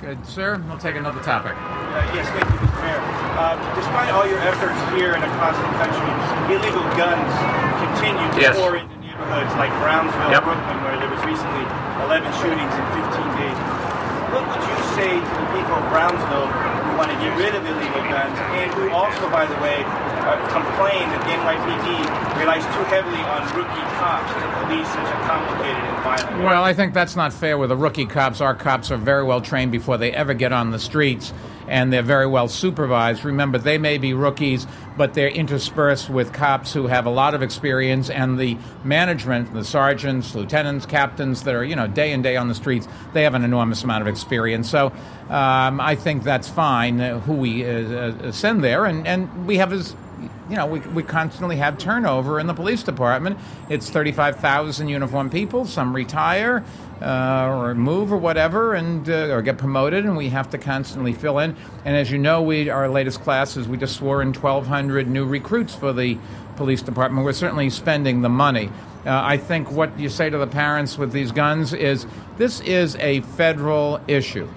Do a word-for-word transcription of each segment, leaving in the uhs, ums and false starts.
Uh, sir, we'll take another topic. Uh, yes, thank you, Mister Mayor. Uh, despite all your efforts here and across the country, illegal guns continue to yes. pour into neighborhoods like Brownsville, yep. Brooklyn, where there was recently eleven shootings in fifteen days. What would you say to the people of Brownsville who want to get rid of illegal guns and who also, by the way, uh, complain that the N Y P D relies too heavily on rookie cops to police such a complicated and violent? Well, I think that's not fair with the rookie cops. Our cops are very well trained before they ever get on the streets, and they're very well supervised. Remember, they may be rookies, but they're interspersed with cops who have a lot of experience, and the management, the sergeants, lieutenants, captains that are, you know, day in, day on the streets, they have an enormous amount of experience. So um, I think that's fine uh, who we uh, uh, send there, and, and we have as You know, we we constantly have turnover in the police department. It's thirty-five thousand uniformed people. Some retire uh, or move or whatever, and uh, or get promoted, and we have to constantly fill in. And as you know, we our latest class is we just swore in twelve hundred new recruits for the police department. We're certainly spending the money. Uh, I think what you say to the parents with these guns is this is a federal issue.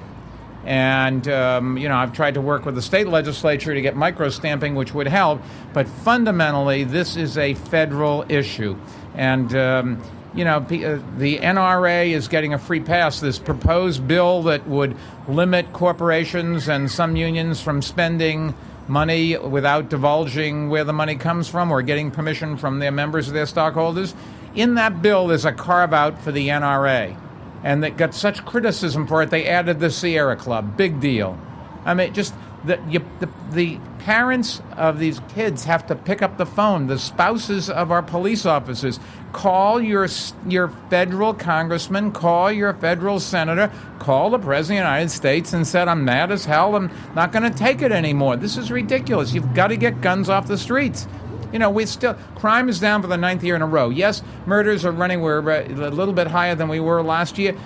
And, um, you know, I've tried to work with the state legislature to get micro-stamping, which would help. But fundamentally, this is a federal issue. And, um, you know, the N R A is getting a free pass. This proposed bill that would limit corporations and some unions from spending money without divulging where the money comes from or getting permission from their members or their stockholders. In that bill, there's a carve-out for the N R A. And they got such criticism for it, they added the Sierra Club. Big deal. I mean, just the, you, the the parents of these kids have to pick up the phone. The spouses of our police officers, call your your federal congressman, call your federal senator, call the president of the United States and said, I'm mad as hell. I'm not going to take it anymore. This is ridiculous. You've got to get guns off the streets. You know, we still crime is down for the ninth year in a row. Yes, murders are running. We're a little bit higher than we were last year.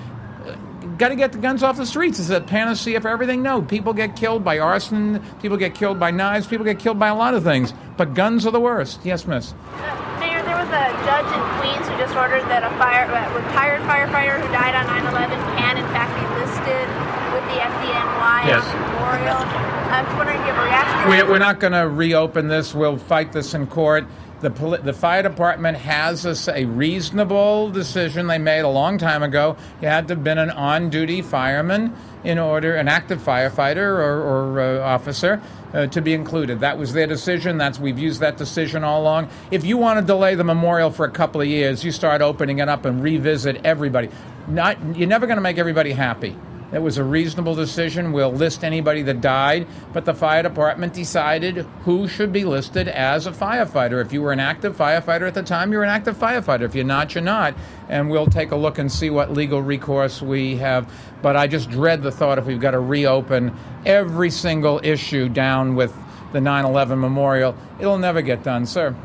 Got to get the guns off the streets. Is that panacea for everything? No. People get killed by arson. People get killed by knives. People get killed by a lot of things. But guns are the worst. Yes, Miss. Mayor, there was a judge in Queens who just ordered that a fire, a retired firefighter who died on nine eleven can, in fact, be listed with the F D N Y yes. on the memorial. I'm just wondering if you have a reaction. We, we're not going to reopen this. We'll fight this in court. The, poli- the fire department has a, a reasonable decision they made a long time ago. You had to have been an on-duty fireman in order, an active firefighter or, or uh, officer, uh, to be included. That was their decision. That's we've used that decision all along. If you want to delay the memorial for a couple of years, you start opening it up and revisit everybody. Not, you're never going to make everybody happy. It was a reasonable decision. We'll list anybody that died, but the fire department decided who should be listed as a firefighter. If you were an active firefighter at the time, you're an active firefighter. If you're not, you're not. And we'll take a look and see what legal recourse we have. But I just dread the thought if we've got to reopen every single issue down with the nine eleven memorial. It'll never get done, sir.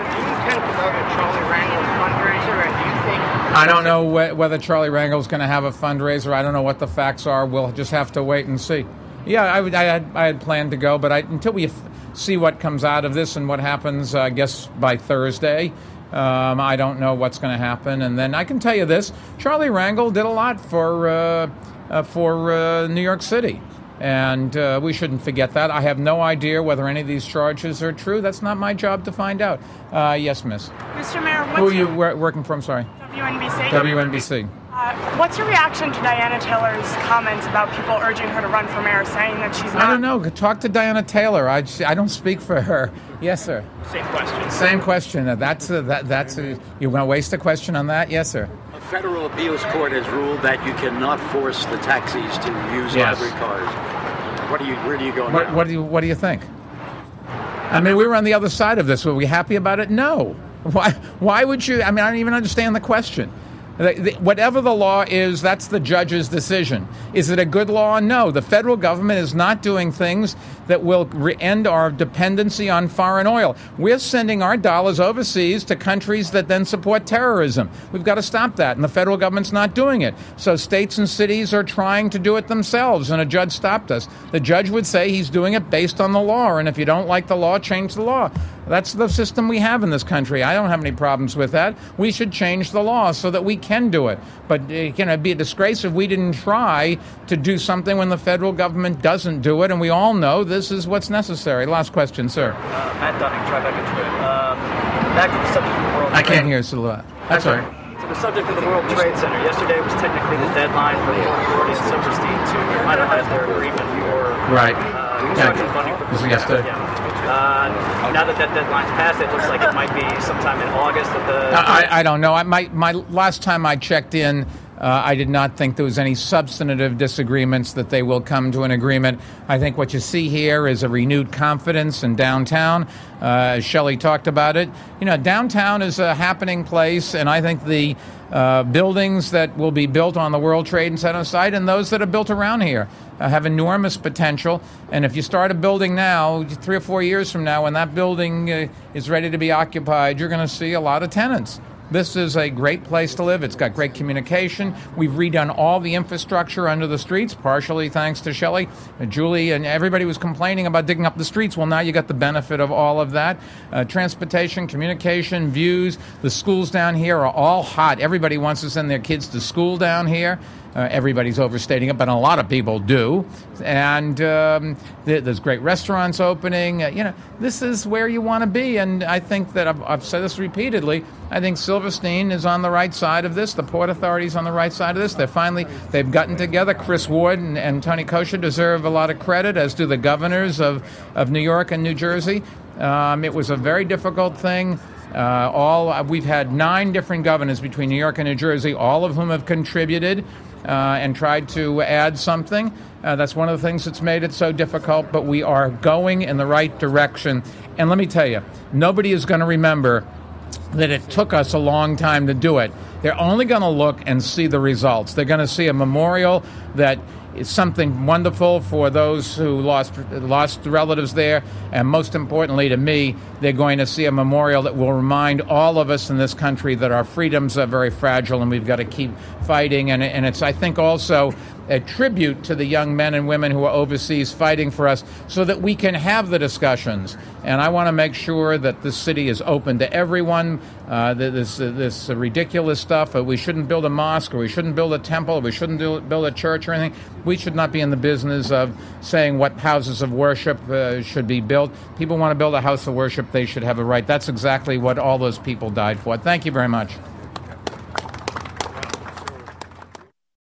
I don't know wh- whether Charlie Rangel's going to have a fundraiser. I don't know what the facts are. We'll just have to wait and see. Yeah, I, would, I, had, I had planned to go, but I, until we f- see what comes out of this and what happens, uh, I guess, by Thursday, um, I don't know what's going to happen. And then I can tell you this. Charlie Rangel did a lot for, uh, uh, for uh, New York City. And uh, we shouldn't forget that. I have no idea whether any of these charges are true. That's not my job to find out. Uh, yes, Miss. Mister Mayor, what's Who are you your... wor- working from? Sorry. W N B C. W N B C. Uh, what's your reaction to Diana Taylor's comments about people urging her to run for mayor, saying that she's not... I don't know. Talk to Diana Taylor. I, I don't speak for her. Yes, sir. Same question. Same question. That's a, that. That's a, you want to waste a question on that? Yes, sir. A federal appeals court has ruled that you cannot force the taxis to use yes. hybrid cars. What do you? Where do you go what, now? What do you? What do you think? I mean, we were on the other side of this. Were we happy about it? No. Why? Why would you? I mean, I don't even understand the question. Whatever the law is, that's the judge's decision. Is it a good law? No. The federal government is not doing things that will re- end our dependency on foreign oil. We're sending our dollars overseas to countries that then support terrorism. We've got to stop that, and the federal government's not doing it. So states and cities are trying to do it themselves, and a judge stopped us. The judge would say he's doing it based on the law, and if you don't like the law, change the law. That's the system we have in this country. I don't have any problems with that. We should change the law so that we can do it. But it can be a disgrace if we didn't try to do something when the federal government doesn't do it, and we all know this is what's necessary. Last question, sir. Uh, Matt Dunning, Tribeca Trade. Um, back to the subject of the World I Trade. can't hear you. That's all right. To the subject of the World Trade Center. Yesterday was technically the deadline for the Port Authority and Silverstein to finalize their agreement for Right. uh, construction Yeah. funding. This is yesterday. Yeah. Uh, now that that deadline's passed, it looks like it might be sometime in August that the... I, I don't know. I, my, my last time I checked in, uh, I did not think there was any substantive disagreements that they will come to an agreement. I think what you see here is a renewed confidence in downtown. Uh, Shelley talked about it. You know, downtown is a happening place, and I think the uh, buildings that will be built on the World Trade Center site and those that are built around here uh, have enormous potential. And if you start a building now, three or four years from now, when that building uh, is ready to be occupied, you're going to see a lot of tenants. This is a great place to live. It's got great communication. We've redone all the infrastructure under the streets, partially thanks to Shelley. Uh, Julie and everybody was complaining about digging up the streets. Well, now you got the benefit of all of that. Uh, transportation, communication, views. The schools down here are all hot. Everybody wants to send their kids to school down here. Uh, everybody's overstating it, but a lot of people do. And um, th- there's great restaurants opening. Uh, you know, this is where you want to be. And I think that I've, I've said this repeatedly. I think Silverstein is on the right side of this. The Port Authority is on the right side of this. They're finally, they've gotten together. Chris Ward and, and Tony Kosher deserve a lot of credit, as do the governors of, of New York and New Jersey. Um, it was a very difficult thing. Uh, all we've had nine different governors between New York and New Jersey, all of whom have contributed uh, and tried to add something. Uh, that's one of the things that's made it so difficult, but we are going in the right direction. And let me tell you, nobody is going to remember that it took us a long time to do it. They're only going to look and see the results. They're going to see a memorial that is something wonderful for those who lost lost relatives there, and most importantly to me, they're going to see a memorial that will remind all of us in this country that our freedoms are very fragile and we've got to keep fighting. And, and it's, I think, also a tribute to the young men and women who are overseas fighting for us so that we can have the discussions. And I want to make sure that this city is open to everyone. Uh, this uh, this ridiculous stuff. Uh, we shouldn't build a mosque, or we shouldn't build a temple, or we shouldn't do, build a church or anything. We should not be in the business of saying what houses of worship uh, should be built. People want to build a house of worship, they should have a right. That's exactly what all those people died for. Thank you very much.